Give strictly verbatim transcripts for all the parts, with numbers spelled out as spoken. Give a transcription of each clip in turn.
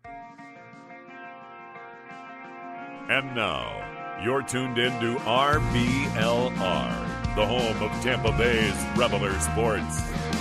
And now, you're tuned in to R B L R, the home of Tampa Bay's Reveler Sports.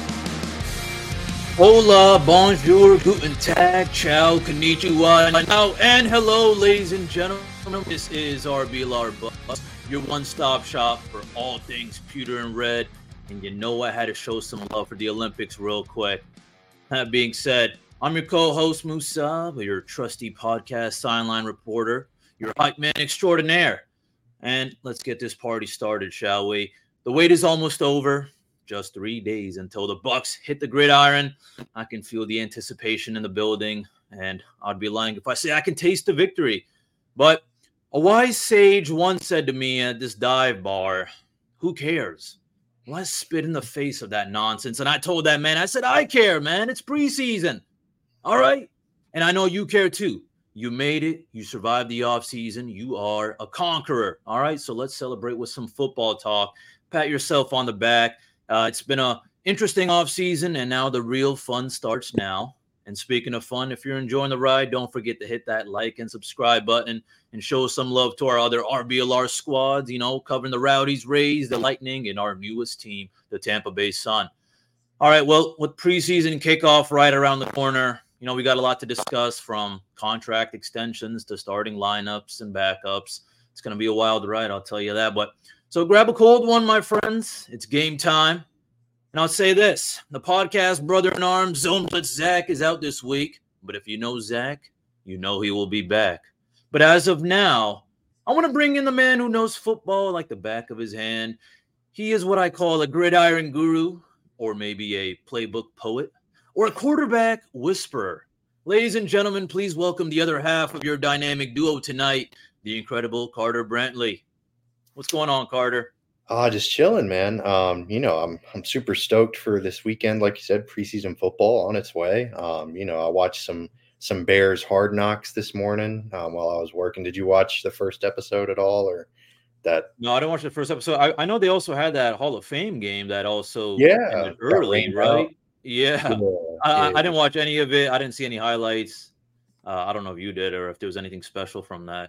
Hola, bonjour, guten tag, ciao, konnichiwa, now, and hello, ladies and gentlemen. This is R B L R Buzz, your one-stop shop for all things pewter and red. And you know I had to show some love for the Olympics real quick. That being said, I'm your co-host, Musa, your trusty podcast sideline reporter, your hype man extraordinaire. And let's get this party started, shall we? The wait is almost over. Just three days until the Bucks hit the gridiron. I can feel the anticipation in the building, and I'd be lying if I say I can taste the victory. But a wise sage once said to me at this dive bar, who cares? Let's spit in the face of that nonsense. And I told that man, I said, I care, man. It's preseason. All right? And I know you care too. You made it. You survived the offseason. You are a conqueror. All right? So let's celebrate with some football talk. Pat yourself on the back. Uh, it's been an interesting offseason, and now the real fun starts now. And speaking of fun, if you're enjoying the ride, don't forget to hit that like and subscribe button and show some love to our other R B L R squads, you know, covering the Rowdies, Rays, the Lightning, and our newest team, the Tampa Bay Sun. All right, well, with preseason kickoff right around the corner, you know, we got a lot to discuss, from contract extensions to starting lineups and backups. It's going to be a wild ride, I'll tell you that. But so grab a cold one, my friends. It's game time. And I'll say this, the podcast brother-in-arms, Zone Blitz Zach, is out this week. But if you know Zach, you know he will be back. But as of now, I want to bring in the man who knows football like the back of his hand. He is what I call a gridiron guru, or maybe a playbook poet, or a quarterback whisperer. Ladies and gentlemen, please welcome the other half of your dynamic duo tonight, the incredible Carter Brantley. What's going on, Carter? Uh, just chilling, man. Um, you know, I'm I'm super stoked for this weekend. Like you said, preseason football on its way. Um, you know, I watched some some Bears Hard Knocks this morning um, while I was working. Did you watch the first episode at all, or that? No, I didn't watch the first episode. I, I know they also had that Hall of Fame game that also Yeah, ended early, right? Yeah. Yeah, I, yeah. I didn't watch any of it. I didn't see any highlights. Uh, I don't know if you did or if there was anything special from that.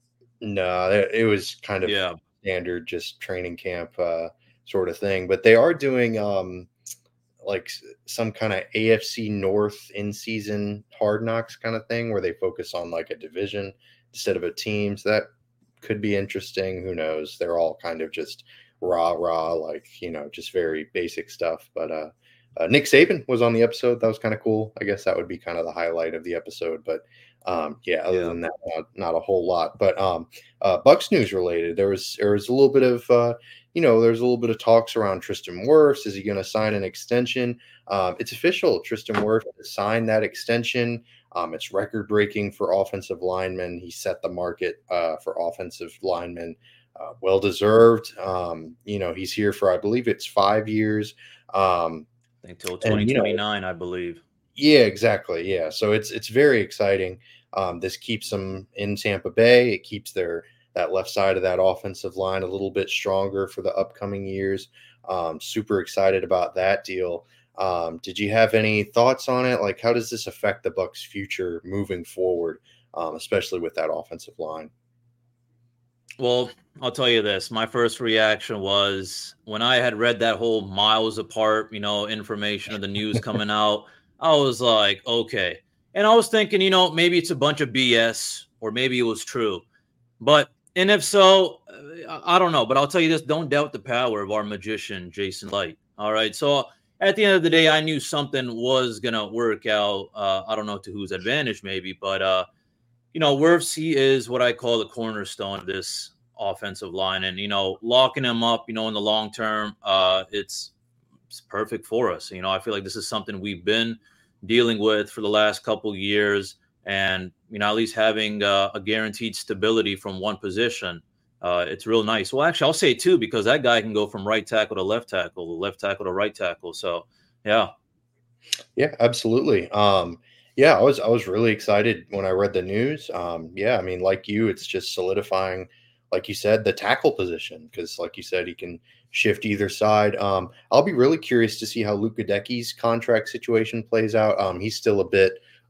No, it it was kind of Yeah. standard, just training camp uh, sort of thing. But they are doing um, like s- some kind of A F C North in-season Hard Knocks kind of thing, where they focus on like a division instead of a team. So that could be interesting. Who knows? They're all kind of just rah rah, like, you know, just very basic stuff. But uh, uh, Nick Saban was on the episode. That was kind of cool. I guess that would be kind of the highlight of the episode. But um, yeah, other Yeah. than that, not, not a whole lot. But um, uh, Bucks news related, there was there was a little bit of uh, you know, there's a little bit of talks around Tristan Wirfs. Is he going to sign an extension? Um, it's official. Tristan Wirfs has signed that extension. Um, it's record breaking for offensive linemen. He set the market uh, for offensive linemen. Uh, well deserved. Um, you know, he's here for, I believe it's five years. Um, I think till And, you know, twenty twenty-nine, I believe. yeah, exactly. Yeah. So it's it's very exciting. Um, this keeps them in Tampa Bay. It keeps their that left side of that offensive line a little bit stronger for the upcoming years. Um, super excited about that deal. Um, did you have any thoughts on it? Like, how does this affect the Bucks' future moving forward, um, especially with that offensive line? Well, I'll tell you this. My first reaction was when I had read that whole miles apart, you know, information of the news coming out, I was like, okay. And I was thinking, you know, maybe it's a bunch of B S or maybe it was true. But, and if so, uh, I I don't know. But I'll tell you this, don't doubt the power of our magician, Jason Light. All right. So at the end of the day, I knew something was going to work out. Uh, I don't know to whose advantage maybe, but, uh, you know, Wirfs, he is what I call the cornerstone of this offensive line. And, you know, locking him up, you know, in the long term, uh, it's, it's perfect for us. You know, I feel like this is something we've been dealing with for the last couple of years. And, you know, at least having uh, a guaranteed stability from one position, uh, it's real nice. Well, actually, I'll say two, because that guy can go from right tackle to left tackle, left tackle to right tackle. So, yeah. Yeah, absolutely. Um, yeah, I was I was really excited when I read the news. Um, yeah, I mean, like you, it's just solidifying, like you said, the tackle position, because, like you said, he can shift either side. Um, I'll be really curious to see how Luka Decki's contract situation plays out. Um, he's still a bit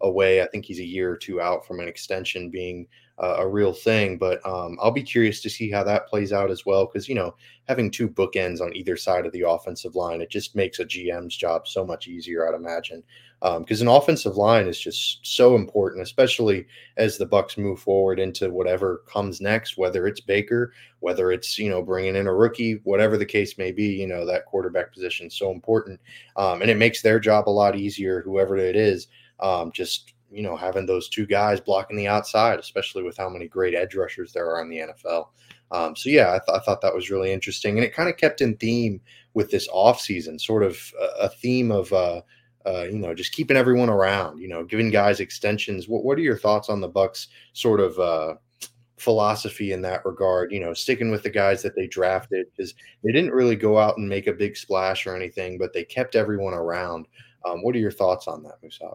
away. I think he's a year or two out from an extension being uh, a real thing. But um, I'll be curious to see how that plays out as well, because, you know, having two bookends on either side of the offensive line, it just makes a G M's job so much easier, I'd imagine. Because um, an offensive line is just so important, especially as the Bucs move forward into whatever comes next, whether it's Baker, whether it's, you know, bringing in a rookie, whatever the case may be. You know, that quarterback position is so important, um, and it makes their job a lot easier, whoever it is. Um, just, you know, having those two guys blocking the outside, especially with how many great edge rushers there are in the N F L. Um, so, yeah, I, th- I thought that was really interesting. And it kind of kept in theme with this offseason, sort of a, a theme of, uh, uh, you know, just keeping everyone around, you know, giving guys extensions. What What are your thoughts on the Bucs sort of uh, philosophy in that regard, you know, sticking with the guys that they drafted? Because they didn't really go out and make a big splash or anything, but they kept everyone around. Um, what are your thoughts on that, Musab?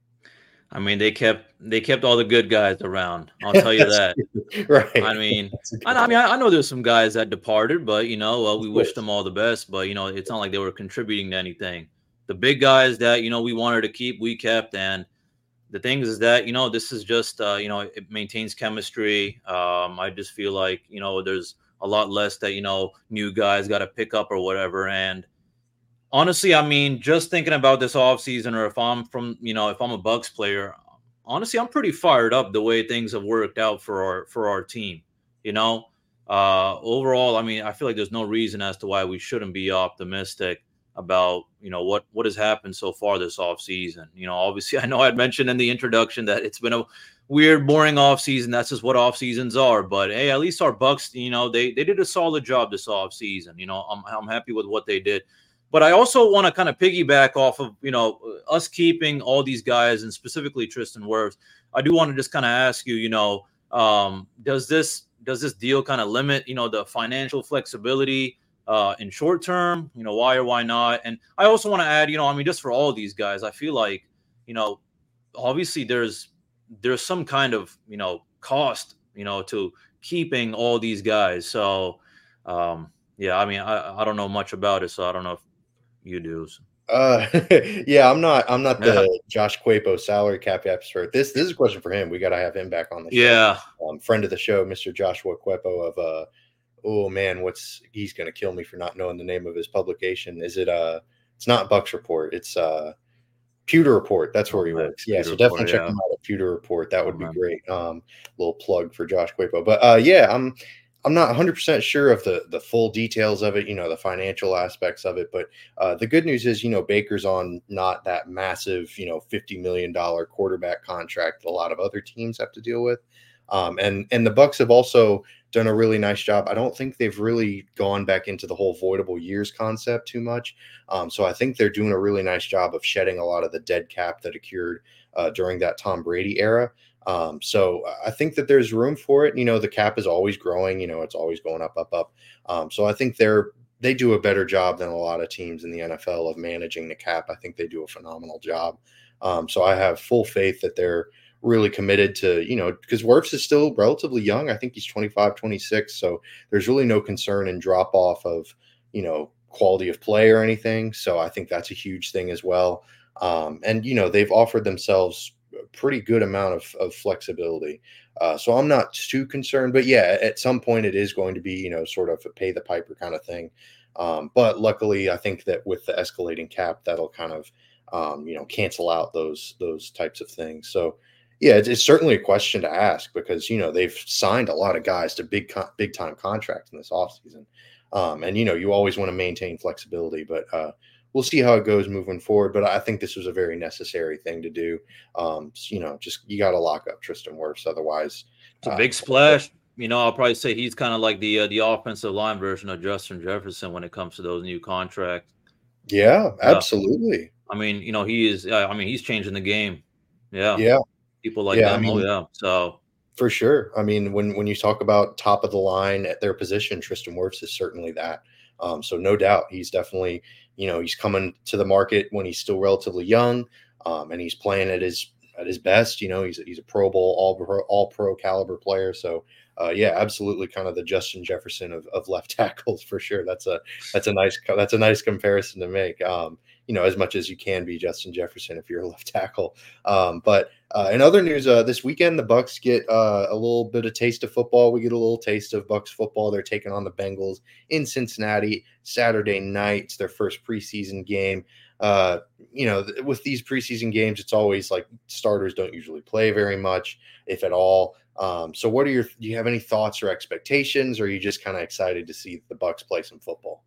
I mean, they kept they kept all the good guys around. I'll tell you that. Right. I mean, I, I mean, I, I know there's some guys that departed, but, you know, well, we wish them all the best. But, you know, it's not like they were contributing to anything. The big guys that, you know, we wanted to keep, we kept. And the thing is that, you know, this is just, uh, you know, it maintains chemistry. Um, I just feel like, you know, there's a lot less that, you know, new guys got to pick up or whatever. And honestly, I mean, just thinking about this offseason, or if I'm from, you know, if I'm a Bucs player, honestly, I'm pretty fired up the way things have worked out for our for our team. You know, uh, overall, I mean, I feel like there's no reason as to why we shouldn't be optimistic about, you know, what what has happened so far this offseason. You know, obviously, I know I'd mentioned in the introduction that it's been a weird, boring offseason. That's just what off seasons are. But hey, at least our Bucs, you know, they they did a solid job this offseason. You know, I'm I'm happy with what they did. But I also want to kind of piggyback off of, you know, us keeping all these guys, and specifically Tristan Wirfs. I do want to just kind of ask you, you know, um, does this does this deal kind of limit, you know, the financial flexibility uh, in short term? You know, why or why not? And I also want to add, you know, I mean, just for all of these guys, I feel like, you know, obviously there's there's some kind of, you know, cost, you know, to keeping all these guys. So, um, yeah, I mean, I, I don't know much about it, so I don't know if you do. Uh, yeah, I'm not. I'm not the yeah. Josh Quapo salary cap expert. This this is a question for him. We got to have him back on the show. Yeah, um, friend of the show, Mister Joshua Quapo of uh, oh man, what's he's gonna kill me for not knowing the name of his publication. Is it uh? It's not Bucs Report. It's uh, Pewter Report. That's where he works. Yeah, so definitely Report, check yeah. him out at Pewter Report. That would oh, be man. great. Um, little plug for Josh Quapo. But uh, yeah, I'm. I'm not one hundred percent sure of the, the full details of it, you know, the financial aspects of it. But uh, the good news is, you know, Baker's on not that massive, you know, fifty million dollars quarterback contract that a lot of other teams have to deal with. Um, and, and the Bucs have also done a really nice job. I don't think they've really gone back into the whole voidable years concept too much. Um, so I think they're doing a really nice job of shedding a lot of the dead cap that occurred uh, during that Tom Brady era. Um, so I think that there's room for it. You know, the cap is always growing, you know, it's always going up, up, up. Um, so I think they're, they do a better job than a lot of teams in the N F L of managing the cap. I think they do a phenomenal job. Um, so I have full faith that they're really committed to, you know, because Wirfs is still relatively young. I think he's twenty-five, twenty-six. So there's really no concern in drop off of, you know, quality of play or anything. So I think that's a huge thing as well. Um, and, you know, they've offered themselves pretty good amount of, of flexibility. Uh, so I'm not too concerned, but yeah, at some point it is going to be, you know, sort of a pay the piper kind of thing. Um, but luckily I think that with the escalating cap, that'll kind of, um, you know, cancel out those, those types of things. So yeah, it's, it's certainly a question to ask because, you know, they've signed a lot of guys to big, big time contracts in this offseason. Um, and, you know, you always want to maintain flexibility, but, uh, we'll see how it goes moving forward, but I think this was a very necessary thing to do. Um, you know, just you got to lock up Tristan Wirfs, otherwise it's a big uh, splash. You know, I'll probably say he's kind of like the uh, the offensive line version of Justin Jefferson when it comes to those new contracts. Yeah, absolutely. Uh, I mean, you know, he is. Uh, I mean, he's changing the game. Yeah, yeah. People like yeah, them. I mean, oh yeah. So for sure. I mean, when when you talk about top of the line at their position, Tristan Wirfs is certainly that. Um, so no doubt, he's definitely. You know, he's coming to the market when he's still relatively young, um, and he's playing at his at his best. You know, he's he's a Pro Bowl, all pro, all pro caliber player. So uh, yeah, absolutely, kind of the Justin Jefferson of, of left tackles for sure. That's a that's a nice that's a nice comparison to make. Um, you know, as much as you can be Justin Jefferson if you're a left tackle. Um, but uh, in other news, uh, this weekend the Bucks get uh, a little bit of taste of football. We get a little taste of Bucks football. They're taking on the Bengals in Cincinnati Saturday night. It's their first preseason game. Uh, you know, th- with these preseason games, it's always like starters don't usually play very much, if at all. Um, so, what are your? Do you have any thoughts or expectations, or are you just kind of excited to see the Bucks play some football?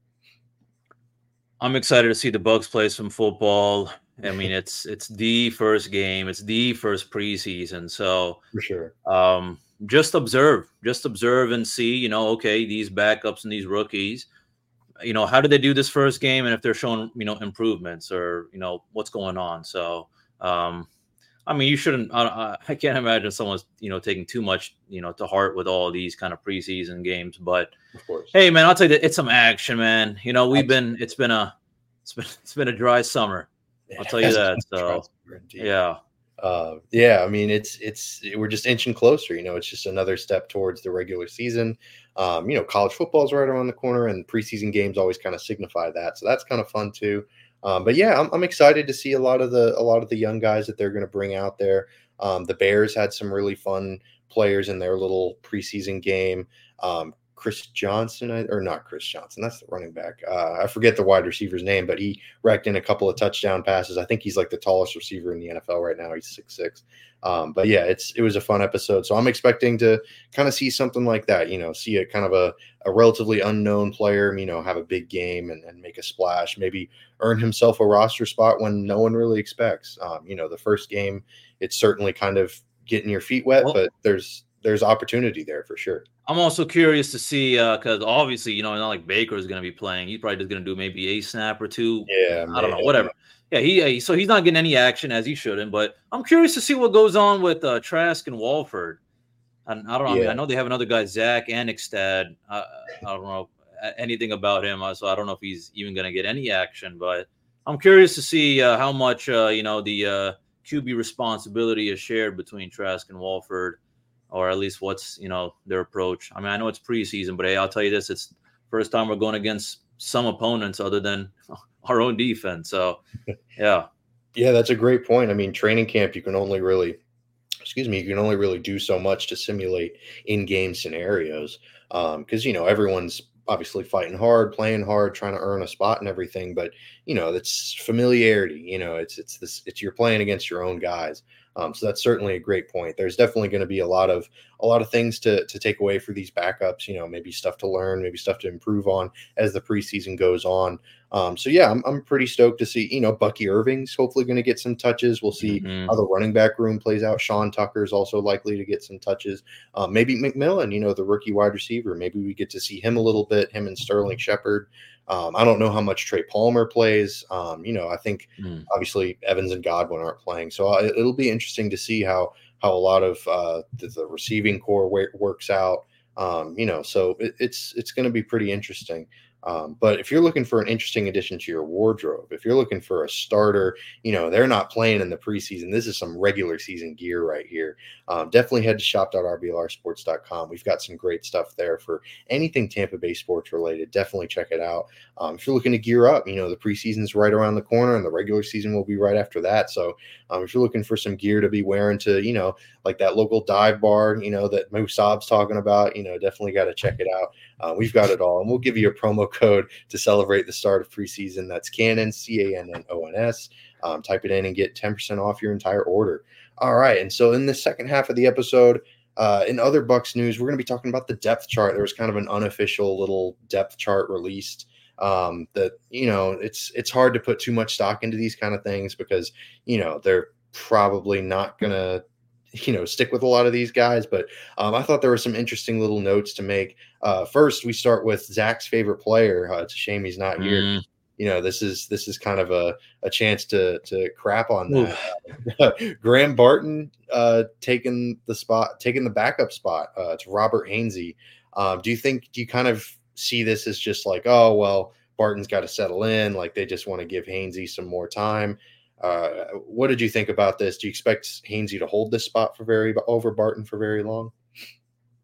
I'm excited to see the Bucks play some football. I mean, it's it's the first game, it's the first preseason, so For sure. um, just observe, just observe and see. You know, okay, these backups and these rookies, you know, how did they do this first game, and if they're showing, you know, improvements or you know what's going on. So, um, I mean, you shouldn't. I, I can't imagine someone's you know taking too much you know to heart with all these kind of preseason games, but. Of course. Hey man, I'll tell you that it's some action, man. You know, we've been it's been a it's been it's been a dry summer. I'll tell you that. So yeah. Uh, yeah, I mean it's it's we're just inching closer, you know, it's just another step towards the regular season. Um, you know, college football is right around the corner and preseason games always kind of signify that. So that's kind of fun too. Um, but yeah, I'm I'm excited to see a lot of the a lot of the young guys that they're going to bring out there. Um, the Bears had some really fun players in their little preseason game. Um, Chris Johnson, or not Chris Johnson, that's the running back. Uh, I forget the wide receiver's name, but he racked in a couple of touchdown passes. I think he's like the tallest receiver in the N F L right now. He's six six. Um, but yeah, it's it was a fun episode. So I'm expecting to kind of see something like that, you know, see a kind of a, a relatively unknown player, you know, have a big game and, and make a splash, maybe earn himself a roster spot when no one really expects. Um, you know, the first game, it's certainly kind of getting your feet wet, Well, but there's there's opportunity there for sure. I'm also curious to see because obviously, you know, not like Baker is going to be playing. He's probably just going to do maybe a snap or two. Yeah, I don't know, man. whatever. Yeah, he so he's not getting any action as he shouldn't. But I'm curious to see what goes on with uh, Trask and Walford. And I don't know. I mean, Yeah. I know they have another guy, Zach Anixtad. Uh, I don't know anything about him, so I don't know if he's even going to get any action. But I'm curious to see uh, how much uh, you know the uh, Q B responsibility is shared between Trask and Walford. Or at least what's, you know, their approach. I mean, I know it's preseason, but hey, I'll tell you this, it's first time we're going against some opponents other than our own defense. So, yeah. Yeah, that's a great point. I mean, training camp, you can only really, excuse me, you can only really do so much to simulate in-game scenarios because, um, you know, everyone's obviously fighting hard, playing hard, trying to earn a spot and everything. But, you know, it's familiarity, you know, it's, it's this, it's you're playing against your own guys. Um, so that's certainly a great point. There's definitely going to be a lot of a lot of things to to take away for these backups. You know, maybe stuff to learn, maybe stuff to improve on as the preseason goes on. Um, so yeah, I'm I'm pretty stoked to see. You know, Bucky Irving's hopefully going to get some touches. We'll see Mhm. how the running back room plays out. Sean Tucker's also likely to get some touches. Um, maybe McMillan, you know, the rookie wide receiver. Maybe we get to see him a little bit. Him and Sterling Shepard. Um, I don't know how much Trey Palmer plays. Um, you know, I think Mm. obviously Evans and Godwin aren't playing, so uh, it'll be interesting to see how how a lot of uh, the, the receiving core wa- works out. Um, you know, so it, it's it's going to be pretty interesting. Um, but if you're looking for an interesting addition to your wardrobe, if you're looking for a starter, you know, they're not playing in the preseason. This is some regular season gear right here. Um, definitely head to shop dot r b l r sports dot com. We've got some great stuff there for anything Tampa Bay sports related. Definitely check it out. Um, if you're looking to gear up, you know, the preseason's right around the corner and the regular season will be right after that. So um, if you're looking for some gear to be wearing to, you know, like that local dive bar, you know, that Musab's talking about, you know, definitely got to check it out. Uh, we've got it all. And we'll give you a promo code to celebrate the start of preseason. That's Cannon, C A N N O N S. Um, type it in and get ten percent off your entire order. All right. And so in the second half of the episode, uh, in other Bucks news, we're going to be talking about the depth chart. There was kind of an unofficial little depth chart released um, that, you know, it's, it's hard to put too much stock into these kind of things because, you know, they're probably not going to, you know, stick with a lot of these guys. But um, I thought there were some interesting little notes to make. Uh, first, we start with Zach's favorite player. Uh, it's a shame he's not here. Mm. You know, this is this is kind of a, a chance to to crap on that. Uh, Graham Barton uh, taking the spot, taking the backup spot uh, to Robert Hainsey. Um, do you think? Do you kind of see this as just like, oh well, Barton's got to settle in, like they just want to give Hainsey some more time? Uh, what did you think about this? Do you expect Hainsey to hold this spot for very over Barton for very long?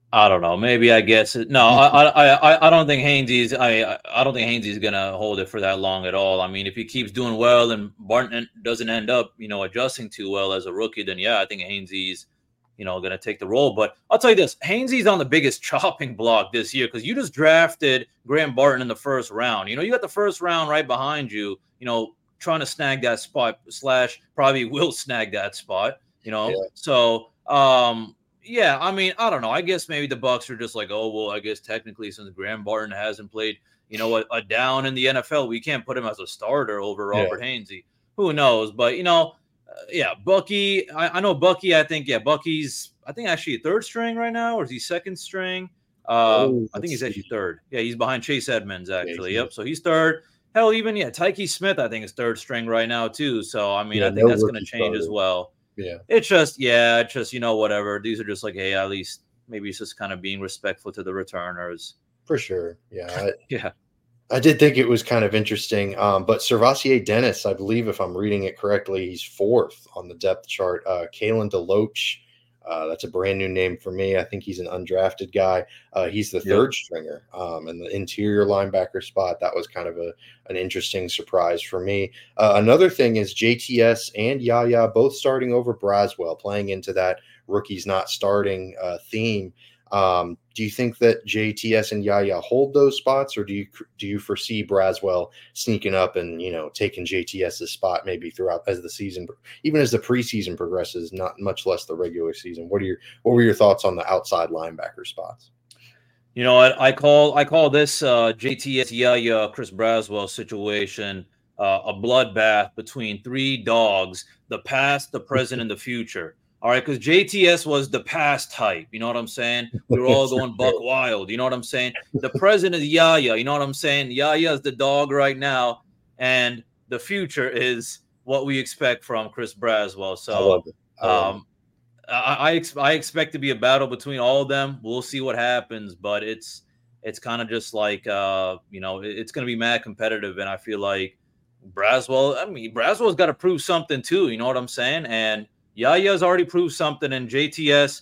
I don't know. Maybe I guess it. No, I, I, I, I don't think Hainsey's. I, I don't think Hainsey's gonna hold it for that long at all. I mean, if he keeps doing well and Barton doesn't end up, you know, adjusting too well as a rookie, then yeah, I think Hainsey's, you know, gonna take the role. But I'll tell you this: Hainsey's on the biggest chopping block this year because you just drafted Graham Barton in the first round. You know, you got the first round right behind you. You know, trying to snag that spot slash probably will snag that spot. You know, yeah. so. um Yeah, I mean, I don't know. I guess maybe the Bucks are just like, oh, well, I guess technically since Graham Barton hasn't played, you know, a, a down in the N F L, we can't put him as a starter over Robert yeah. Hainsey. Who knows? But, you know, uh, yeah, Bucky, I, I know Bucky, I think, yeah, Bucky's, I think actually third string right now, or is he second string? Uh, oh, I think he's actually third. Yeah, he's behind Chase Edmonds, actually. Yeah, yep, so he's third. Hell, even, yeah, Tyke Smith, I think, is third string right now, too. So, I mean, yeah, I think no that's going to change started. as well. Yeah, it's just yeah, it's just you know whatever. These are just like hey, at least maybe it's just kind of being respectful to the returners. For sure, yeah, I, yeah. I did think it was kind of interesting. Um, but Servassier Dennis, I believe, if I'm reading it correctly, he's fourth on the depth chart. Uh, Kalen DeLoach, uh, that's a brand new name for me. I think he's an undrafted guy. Uh, he's the third yep. stringer um, in the interior linebacker spot. That was kind of a an interesting surprise for me. Uh, another thing is J T S and Yaya both starting over Braswell, playing into that rookies not starting uh, theme. Um, do you think that J T S and Yaya hold those spots, or do you do you foresee Braswell sneaking up and you know taking JTS's spot maybe throughout as the season, even as the preseason progresses, not much less the regular season? What are your what were your thoughts on the outside linebacker spots? You know, I, I call I call this uh, J T S Yaya Chris Braswell situation uh, a bloodbath between three dogs: the past, the present, and the future. All right, because J T S was the past type. You know what I'm saying? We were all going buck wild. You know what I'm saying? The present is Yaya. You know what I'm saying? Yaya is the dog right now, and the future is what we expect from Chris Braswell. So, I love it. I, love um, it. I, I, ex- I expect to be a battle between all of them. We'll see what happens, but it's it's kind of just like uh, you know, it, it's going to be mad competitive, and I feel like Braswell. I mean, Braswell's got to prove something too. You know what I'm saying? And Yaya's already proved something, and J T S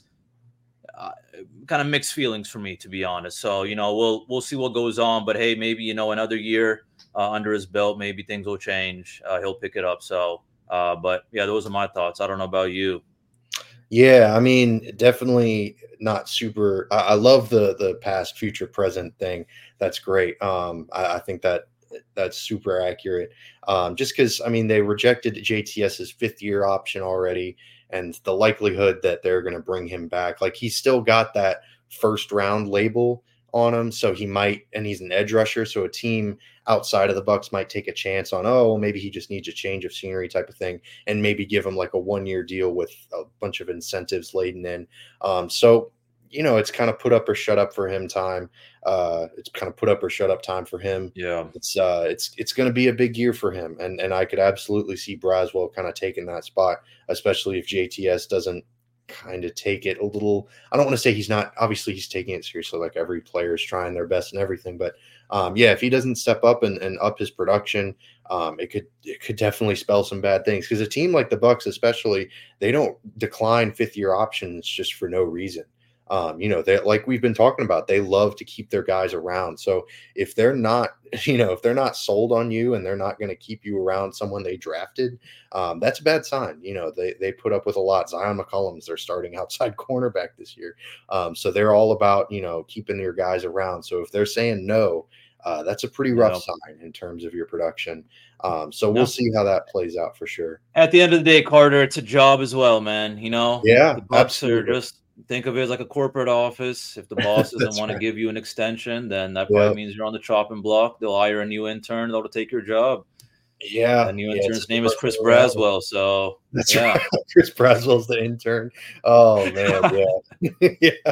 uh, kind of mixed feelings for me, to be honest. So, you know, we'll we'll see what goes on. But, hey, maybe, you know, another year uh, under his belt, maybe things will change. Uh, he'll pick it up. So, uh, but, yeah, those are my thoughts. I don't know about you. Yeah, I mean, definitely not super. I, I love the the past, future, present thing. That's great. Um, I, I think that that's super accurate. Um, just because, I mean, they rejected JTS's fifth year option already, and the likelihood that they're going to bring him back, like he's still got that first round label on him. So he might, and he's an edge rusher. So a team outside of the Bucks might take a chance on, oh, maybe he just needs a change of scenery type of thing, and maybe give him like a one year deal with a bunch of incentives laden in. Um, so, you know, it's kind of put up or shut up for him time. Uh, it's kind of put up or shut up time for him. Yeah, it's uh, it's it's going to be a big year for him, and and I could absolutely see Braswell kind of taking that spot, especially if J T S doesn't kind of take it a little. I don't want to say he's not. Obviously, he's taking it seriously. Like every player is trying their best and everything, but um, yeah, if he doesn't step up and, and up his production, um, it could it could definitely spell some bad things. Because a team like the Bucks, especially, they don't decline fifth year options just for no reason. Um, you know, they like we've been talking about, they love to keep their guys around. So if they're not, you know, if they're not sold on you and they're not going to keep you around someone they drafted, um, that's a bad sign. You know, they they put up with a lot. Zion McCollum's their starting outside cornerback this year. Um, so they're all about, you know, keeping your guys around. So if they're saying no, uh, that's a pretty rough yeah. sign in terms of your production. Um, so we'll no. see how that plays out for sure. At the end of the day, Carter, it's a job as well, man. You know, yeah, the Bucks absolutely. are just think of it as like a corporate office. If the boss doesn't want right. to give you an extension, then that probably yep. means you're on the chopping block. They'll hire a new intern that'll take your job. Yeah. The new yeah, intern's name is Chris Braswell. So that's yeah. right. Chris Braswell's the intern. Oh man, yeah.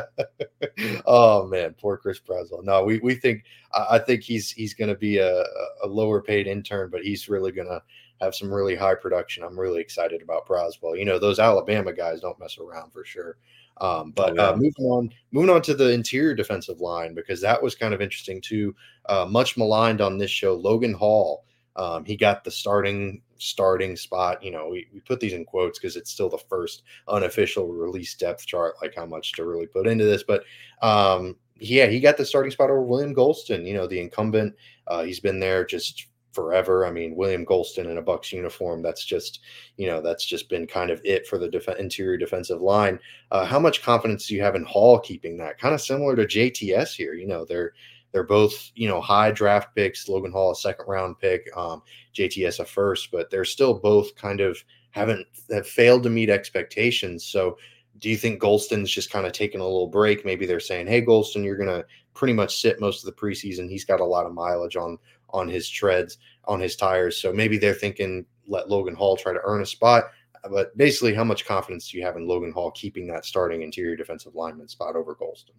yeah. Oh man, poor Chris Braswell. No, we we think I think he's he's gonna be a, a lower paid intern, but he's really gonna have some really high production. I'm really excited about Braswell. You know, those Alabama guys don't mess around for sure. Um, but oh, yeah. uh, moving on, moving on to the interior defensive line, because that was kind of interesting too. Uh, much maligned on this show, Logan Hall. Um, he got the starting starting spot. You know, we, we put these in quotes because it's still the first unofficial release depth chart, like how much to really put into this. But um, yeah, he got the starting spot over William Golston, you know, the incumbent. Uh, he's been there just forever. I mean, William Golston in a Bucs uniform, that's just, you know, that's just been kind of it for the def- interior defensive line. Uh, how much confidence do you have in Hall keeping that? Kind of similar to J T S here. You know, they're they're both, you know, high draft picks. Logan Hall, a second round pick, um, J T S a first, but they're still both kind of haven't have failed to meet expectations. So do you think Golston's just kind of taking a little break? Maybe they're saying, hey, Golston, you're going to pretty much sit most of the preseason. He's got a lot of mileage on on his treads, on his tires. So maybe they're thinking, let Logan Hall try to earn a spot. But basically, how much confidence do you have in Logan Hall keeping that starting interior defensive lineman spot over Golston?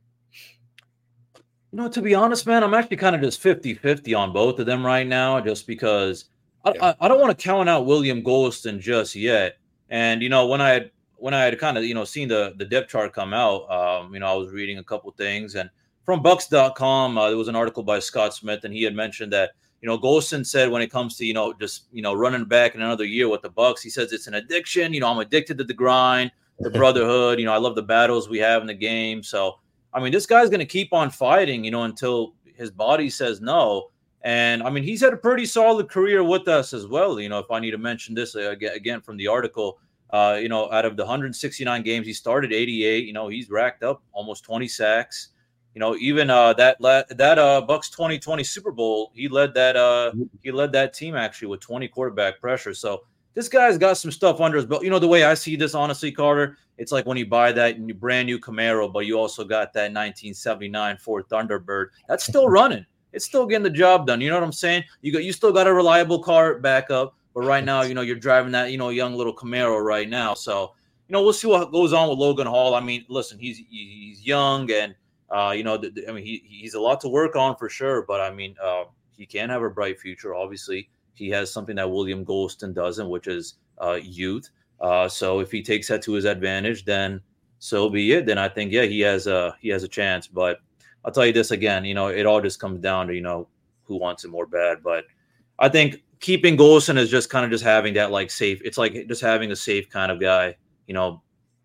You know, to be honest, man, I'm actually kind of just fifty-fifty on both of them right now, just because I, yeah. I, I don't want to count out William Golston just yet. And, you know, when I had when I had kind of, you know, seen the, the depth chart come out, um, you know, I was reading a couple things. And from Bucs dot com, uh, there was an article by Scott Smith, and he had mentioned that, you know, Golston said when it comes to, you know, just, you know, running back in another year with the Bucs, he says it's an addiction. You know, I'm addicted to the grind, the brotherhood. You know, I love the battles we have in the game. So, I mean, this guy's going to keep on fighting, you know, until his body says no. And, I mean, he's had a pretty solid career with us as well. You know, if I need to mention this uh, again from the article, uh, you know, out of the one hundred sixty-nine games, he started eighty-eight. You know, he's racked up almost twenty sacks. You know, even uh, that that uh, Bucs twenty twenty Super Bowl, he led that uh, he led that team actually with twenty quarterback pressure. So this guy's got some stuff under his belt. You know, the way I see this, honestly, Carter, it's like when you buy that brand new Camaro, but you also got that nineteen seventy-nine Ford Thunderbird. That's still running. It's still getting the job done. You know what I'm saying? You got you still got a reliable car backup, but right now, you know, you're driving that, you know, young little Camaro right now. So, you know, we'll see what goes on with Logan Hall. I mean, listen, he's he's young and. Uh, you know, th- th- I mean, he he's a lot to work on for sure, but I mean, uh, he can have a bright future. Obviously, he has something that William Golston doesn't, which is uh, youth. Uh, so if he takes that to his advantage, then so be it. Then I think, yeah, he has a he has a chance. But I'll tell you this again, you know, it all just comes down to, you know, who wants it more bad. But I think keeping Golston is just kind of just having that like safe. It's like just having a safe kind of guy, you know.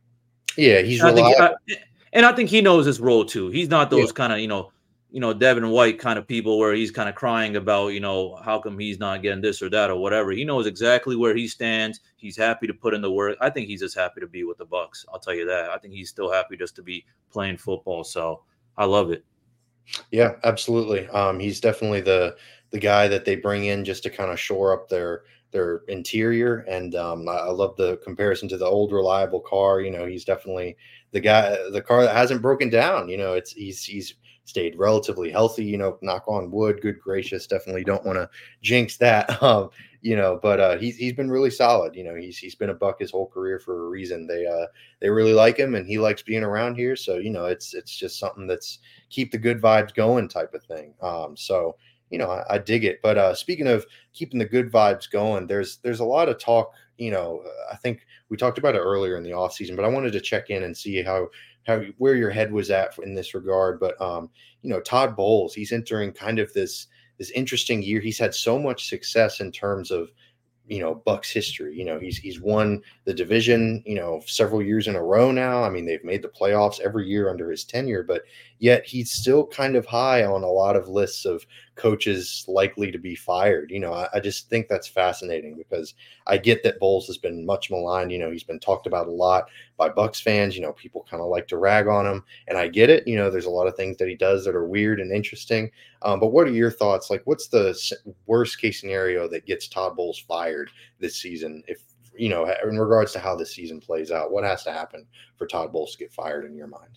Yeah, he's I think, reliable. I, And I think he knows his role too. He's not those Yeah. kind of, you know, you know, Devin White kind of people where he's kind of crying about, you know, how come he's not getting this or that or whatever. He knows exactly where he stands. He's happy to put in the work. I think he's just happy to be with the Bucs. I'll tell you that. I think he's still happy just to be playing football. So I love it. Yeah, absolutely. Um, he's definitely the the guy that they bring in just to kind of shore up their their interior. And um, I, I love the comparison to the old reliable car. You know, he's definitely the guy, the car that hasn't broken down. You know, it's he's he's stayed relatively healthy. You know, knock on wood. Good gracious, definitely don't want to jinx that. Um, you know, but uh, he's he's been really solid. You know, he's he's been a Buck his whole career for a reason. They uh they really like him, and he likes being around here. So you know, it's it's just something that's keep the good vibes going type of thing. Um, so. You know, I, I dig it. But uh, speaking of keeping the good vibes going, there's there's a lot of talk. You know, I think we talked about it earlier in the offseason, but I wanted to check in and see how how where your head was at in this regard. But um, you know, Todd Bowles, he's entering kind of this this interesting year. He's had so much success in terms of, you know, Bucs history. You know, he's he's won the division, you know, several years in a row now. I mean, they've made the playoffs every year under his tenure, but yet he's still kind of high on a lot of lists of coaches likely to be fired. You know, I, I just think that's fascinating because I get that Bowles has been much maligned. You know, he's been talked about a lot by Bucs fans. You know, people kind of like to rag on him, and I get it. You know, there's a lot of things that he does that are weird and interesting. Um, but what are your thoughts? Like, what's the worst case scenario that gets Todd Bowles fired this season? If, you know, in regards to how this season plays out, what has to happen for Todd Bowles to get fired in your mind?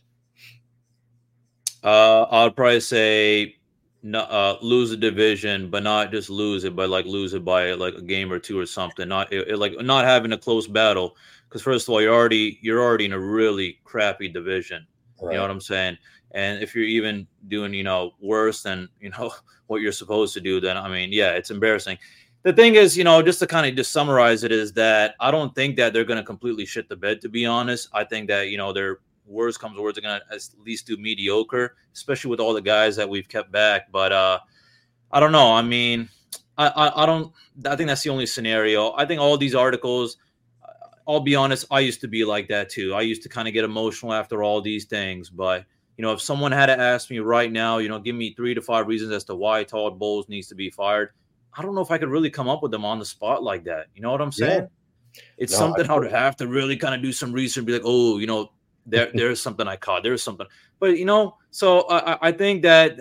Uh, I'd probably say no, uh, lose the division, but not just lose it, but like lose it by like a game or two or something. Not it, it, like not having a close battle, because first of all, you're already you're already in a really crappy division. Right. You know what I'm saying? And if you're even doing, you know, worse than, you know, what you're supposed to do, then I mean, yeah, it's embarrassing. The thing is, you know, just to kind of just summarize it, is that I don't think that they're going to completely shit the bed, to be honest. I think that, you know, they're worst comes to worst, are going to at least do mediocre, especially with all the guys that we've kept back. But uh, I don't know. I mean, I, I I don't. I think that's the only scenario. I think all these articles. I'll be honest. I used to be like that too. I used to kind of get emotional after all these things. But you know, if someone had to ask me right now, you know, give me three to five reasons as to why Todd Bowles needs to be fired. I don't know if I could really come up with them on the spot like that. You know what I'm saying? Yeah. It's No, something I, I would have to really kind of do some research, be like, oh, you know, there there's something I caught, there's something. But you know, so I, I think that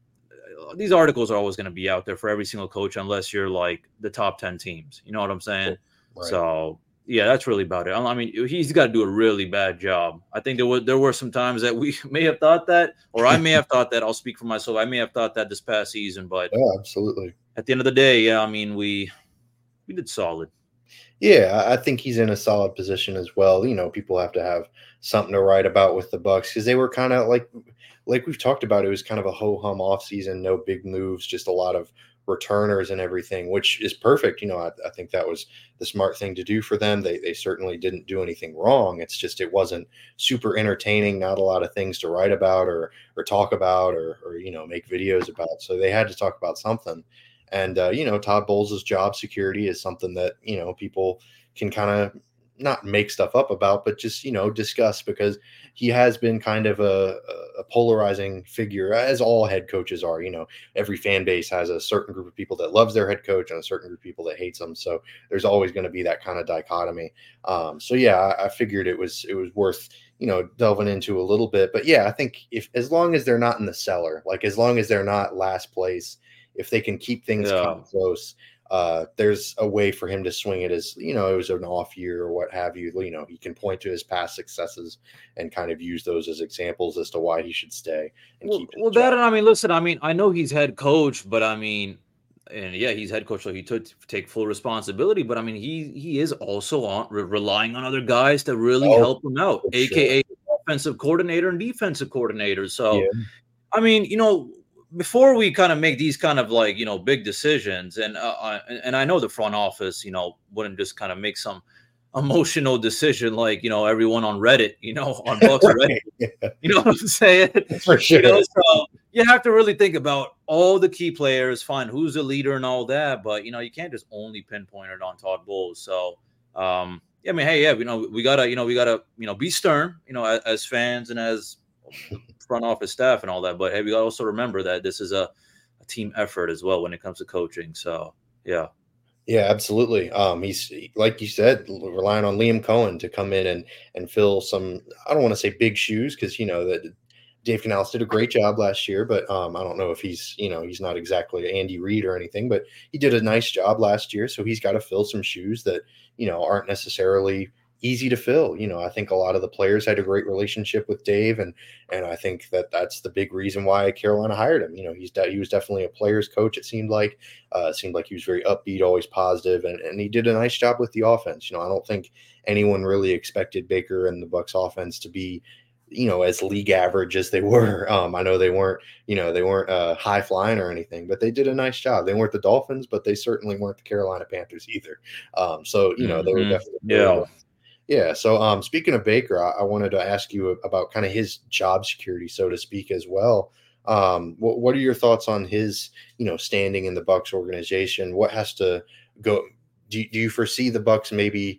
these articles are always going to be out there for every single coach, unless you're like the top ten teams. You know what I'm saying? right. So yeah, that's really about it. I mean, he's got to do a really bad job. I think there were there were some times that we may have thought that, or I may have thought that. I'll speak for myself. I may have thought that this past season, but Yeah, absolutely. At the end of the day, yeah, I mean, we we did solid. Yeah, I think he's in a solid position as well. You know, people have to have something to write about with the Bucks because they were kind of like, like we've talked about, it was kind of a ho hum off season, no big moves, just a lot of returners and everything, which is perfect. You know, I, I think that was the smart thing to do for them. They they certainly didn't do anything wrong. It's just it wasn't super entertaining, not a lot of things to write about or or talk about or or you know make videos about. So they had to talk about something. And, uh, you know, Todd Bowles' job security is something that, you know, people can kind of not make stuff up about, but just, you know, discuss because he has been kind of a, a polarizing figure, as all head coaches are. You know, every fan base has a certain group of people that loves their head coach and a certain group of people that hates them. So there's always going to be that kind of dichotomy. Um, so, yeah, I, I figured it was it was worth, you know, delving into a little bit. But, yeah, I think if as long as they're not in the cellar, like as long as they're not last place, if they can keep things Yeah. kind of close, uh, there's a way for him to swing it as, you know, it was an off year or what have you. You know, he can point to his past successes and kind of use those as examples as to why he should stay and Well, keep his well job. that and I mean, listen, I mean, I know he's head coach, but I mean, and yeah, he's head coach, so he took take full responsibility. But I mean, he he is also on re- relying on other guys to really Oh, help him out, for aka offensive coordinator and defensive coordinator. So, Yeah. I mean, you know, before we kind of make these kind of like, you know, big decisions, and uh, I- and I know the front office, you know, wouldn't just kind of make some emotional decision like, you know, everyone on Reddit, you know, on Bucks Reddit, Yeah, you know what I'm saying? for sure. You know, so you have to really think about all the key players, find who's the leader and all that. But you know, you can't just only pinpoint it on Todd Bowles. So, um, yeah, I mean, hey, yeah, you know, we gotta, you know, we gotta, you know, be stern, you know, as, as fans and as front office staff and all that. But hey, we gotta also remember that this is a, a team effort as well when it comes to coaching. So, yeah. Yeah, absolutely. Um, he's like you said, relying on Liam Cohen to come in and and fill some. I don't want to say big shoes because you know that Dave Canales did a great job last year, but um, I don't know if he's you know he's not exactly Andy Reid or anything, but he did a nice job last year, so he's got to fill some shoes that you know aren't necessarily easy to fill. You know, I think a lot of the players had a great relationship with Dave, and and I think that that's the big reason why Carolina hired him. You know, he's de- he was definitely a player's coach. It seemed like uh, it seemed like he was very upbeat, always positive, and and he did a nice job with the offense. You know, I don't think anyone really expected Baker and the Bucks offense to be, you know, as league average as they were. Um, I know they weren't, you know, they weren't uh, high flying or anything, but they did a nice job. They weren't the Dolphins, but they certainly weren't the Carolina Panthers either. Um, so you know, they were Mhm. definitely Yeah. yeah. So, um, speaking of Baker, I, I wanted to ask you about kind of his job security, so to speak, as well. Um, what, what are your thoughts on his, you know, standing in the Bucks organization? What has to go? Do, do you foresee the Bucks maybe,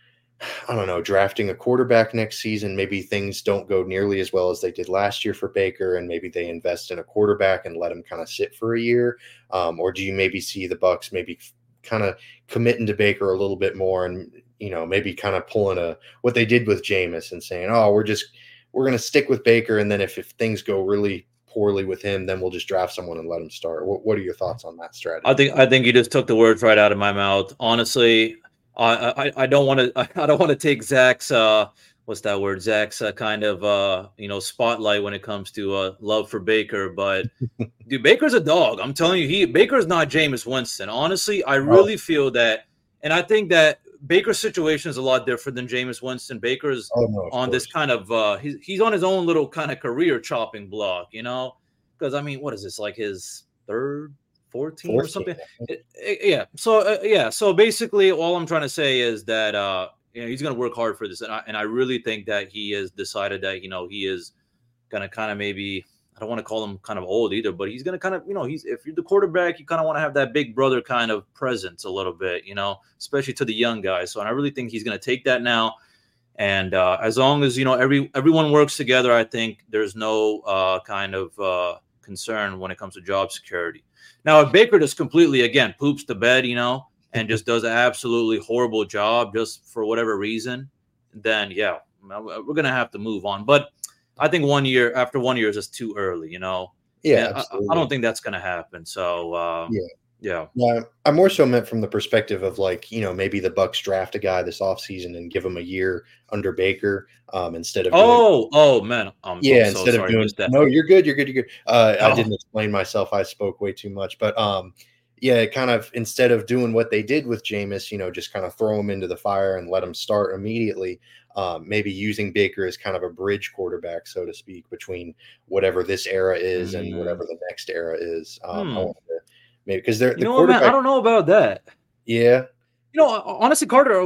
I don't know, drafting a quarterback next season? Maybe things don't go nearly as well as they did last year for Baker, and maybe they invest in a quarterback and let him kind of sit for a year. Um, or do you maybe see the Bucks maybe kind of committing to Baker a little bit more and, you know, maybe kind of pulling a what they did with Jameis and saying, oh, we're just we're going to stick with Baker. And then if, if things go really poorly with him, then we'll just draft someone and let him start. What, what are your thoughts on that strategy? I think I think you just took the words right out of my mouth. Honestly, I I, I don't want to I don't want to take Zach's uh what's that word Zach's uh, kind of uh you know spotlight when it comes to uh love for Baker, but dude, Baker's a dog. I'm telling you, he Baker's not Jameis Winston. Honestly, I really oh. feel that, and I think that Baker's situation is a lot different than Jameis Winston. Baker's oh, no, on course. this kind of uh he's he's on his own little kind of career chopping block, you know, because I mean, what is this like his third? fourteen or something. It, it, yeah. So uh, yeah. So basically, all I'm trying to say is that uh, you know, he's going to work hard for this, and I and I really think that he has decided that you know he is going to kind of maybe I don't want to call him kind of old either, but he's going to kind of, you know, he's if you're the quarterback, you kind of want to have that big brother kind of presence a little bit, you know, especially to the young guys. So and I really think he's going to take that now. And uh, as long as, you know, every everyone works together, I think there's no uh, kind of uh, concern when it comes to job security. Now, if Baker just completely, again, poops the bed, you know, and just does an absolutely horrible job just for whatever reason, then, yeah, we're going to have to move on. But I think one year, after one year is just too early, you know. Yeah, I, I don't think that's going to happen. So, uh, yeah. Yeah. Yeah, I more so meant from the perspective of like, you know, maybe the Bucks draft a guy this offseason and give him a year under Baker um, instead of oh, doing, oh man. I'm, yeah, I'm so instead sorry of doing that. no, you're good, you're good, you're good. Uh, Oh. I didn't explain myself. I spoke way too much, but um, yeah, kind of instead of doing what they did with Jameis, you know, just kind of throw him into the fire and let him start immediately. Um, maybe using Baker as kind of a bridge quarterback, so to speak, between whatever this era is Mm. and whatever the next era is. Um, Hmm. I wanted to maybe because they're You the know what, man? quarterback. I don't know about that. Yeah. You know, honestly, Carter,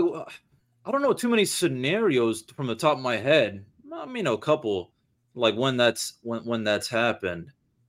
I don't know too many scenarios from the top of my head. I mean, a couple, like when that's when when that's happened.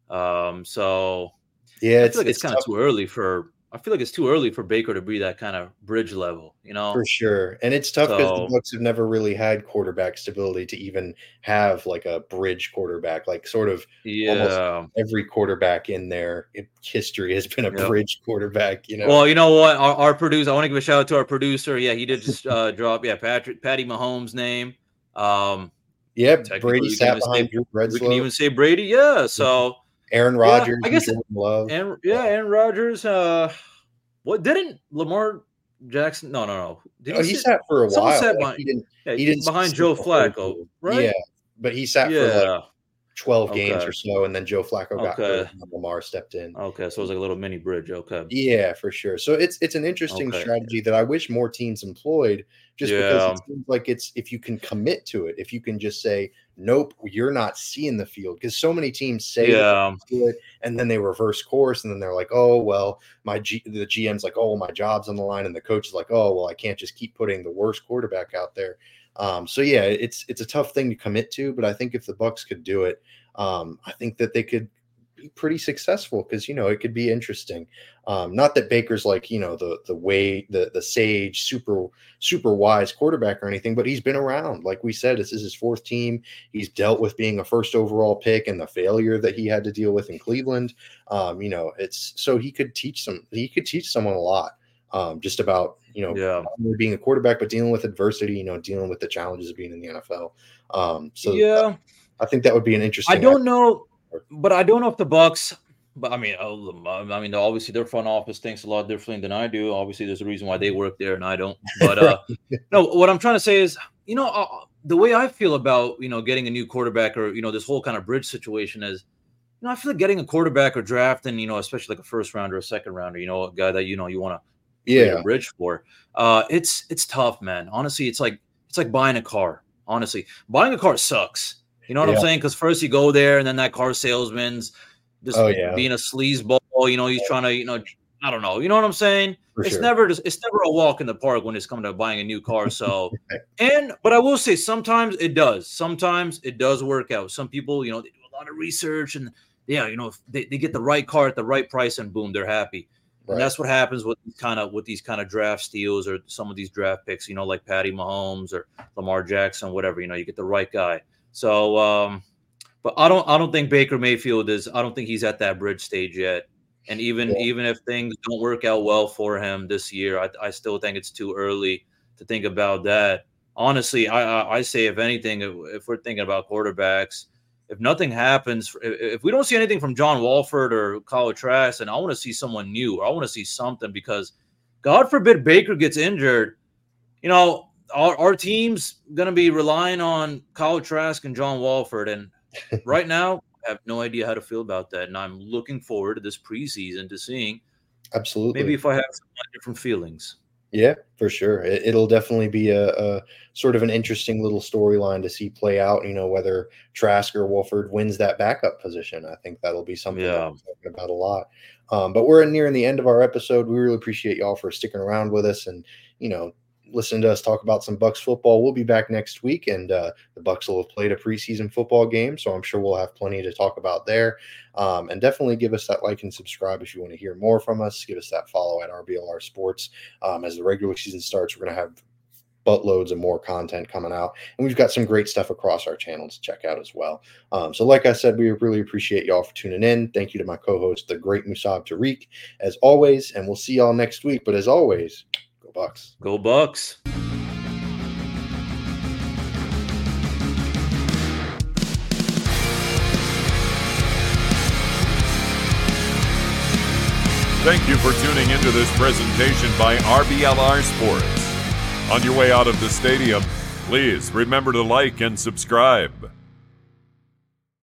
Um, so Yeah, I it's feel like it's, it's kind of tough too early for. I feel like it's too early for Baker to be that kind of bridge level. You know. for sure, and it's tough because the So Bucks have never really had quarterback stability to even have like a bridge quarterback. Like sort of almost yeah. every quarterback in their history has been a Yep. bridge quarterback. You know. Well, you know what? Our, our producer, I want to give a shout out to our producer. Yeah, he did just uh, drop, yeah, Patrick, Patty Mahomes' name. Um, yeah, technically, Brady we can sat even behind say, Drew we can Bledsoe, even say Brady. Yeah. So, Aaron yeah, Rodgers, I and guess, Jordan Love. and yeah, Aaron Rodgers. Uh, what didn't Lamar Jackson? No, no, no. Did Oh, he he sit? sat for a Someone while. sat Like behind, he didn't. yeah, He didn't behind sit Joe the whole Flacco, year. right? Yeah, but he sat for like Yeah. twelve games Okay. or so, and then Joe Flacco got Okay. hurt, and Lamar stepped in. Okay. So it was like a little mini bridge. Okay. Yeah, for sure. So it's it's an interesting Okay. strategy that I wish more teams employed, just because Yeah. it seems like it's if you can commit to it, if you can just say, nope, you're not seeing the field, because so many teams say that Yeah. they do it and then they reverse course, and then they're like, oh well, my G, the G M's like, oh, my job's on the line, and the coach is like, oh well, I can't just keep putting the worst quarterback out there. Um, so yeah, it's it's a tough thing to commit to, but I think if the Bucks could do it, um, I think that they could be pretty successful, because you know it could be interesting. Um, not that Baker's like, you know, the the way the the sage super super wise quarterback or anything, but he's been around. Like we said, this is his fourth team. He's dealt with being a first overall pick and the failure that he had to deal with in Cleveland. Um, you know, it's so he could teach some he could teach someone a lot. Um, just about, you know, Yeah. not only being a quarterback, but dealing with adversity, you know, dealing with the challenges of being in the N F L. Um, so Yeah. I think that would be an interesting. I don't know, but I don't know if the Bucks. But I mean, I mean, obviously their front office thinks a lot differently than I do. Obviously, there's a reason why they work there and I don't. But uh, no, what I'm trying to say is, you know, uh, the way I feel about, you know, getting a new quarterback, or, you know, this whole kind of bridge situation is, you know, I feel like getting a quarterback or drafting, you know, especially like a first rounder or a second rounder, you know, a guy that, you know, you want to create yeah, a bridge for. Uh, it's it's tough, man. Honestly, it's like it's like buying a car. Honestly, buying a car sucks. You know what Yeah. I'm saying? Because first you go there, and then that car salesman's just Oh, yeah. being a sleazeball. You know, he's trying to, you know, I don't know. You know what I'm saying? For it's sure. never just it's never a walk in the park when it's coming to buying a new car. So, Right. and but I will say sometimes it does. Sometimes it does work out. Some people, you know, they do a lot of research, and yeah, you know, if they, they get the right car at the right price, and boom, they're happy. Right. And that's what happens with kind of with these kind of draft steals or some of these draft picks, you know, like Patty Mahomes or Lamar Jackson, whatever. You know, you get the right guy. So, um, but I don't, I don't think Baker Mayfield is. I don't think he's at that bridge stage yet. And even Yeah. even if things don't work out well for him this year, I, I still think it's too early to think about that. Honestly, I I, I say if anything, if, if we're thinking about quarterbacks, if nothing happens, if, if we don't see anything from John Walford or Kyle Trask, and I want to see someone new, or I want to see something, because God forbid Baker gets injured, you know, our, our team's going to be relying on Kyle Trask and John Walford. And right now, I have no idea how to feel about that. And I'm looking forward to this preseason to seeing Absolutely. maybe if I have some different feelings. Yeah, for sure. It, it'll definitely be a, a sort of an interesting little storyline to see play out, you know, whether Trask or Wolford wins that backup position. I think that'll be something Yeah. that we're talking about a lot. Um, but we're nearing the end of our episode. We really appreciate y'all for sticking around with us and, you know, listening to us talk about some Bucs football. We'll be back next week, and uh, the Bucs will have played a preseason football game, so I'm sure we'll have plenty to talk about there. Um, and definitely give us that like and subscribe if you want to hear more from us. Give us that follow at R B L R Sports. Um, as the regular season starts, we're going to have buttloads of more content coming out, and we've got some great stuff across our channel to check out as well. Um, so like I said, we really appreciate y'all for tuning in. Thank you to my co-host, the great Musab Tariq, as always, and we'll see y'all next week. But as always, go Bucs. Go Bucs. Thank you for tuning into this presentation by R B L R Sports. On your way out of the stadium, please remember to like and subscribe.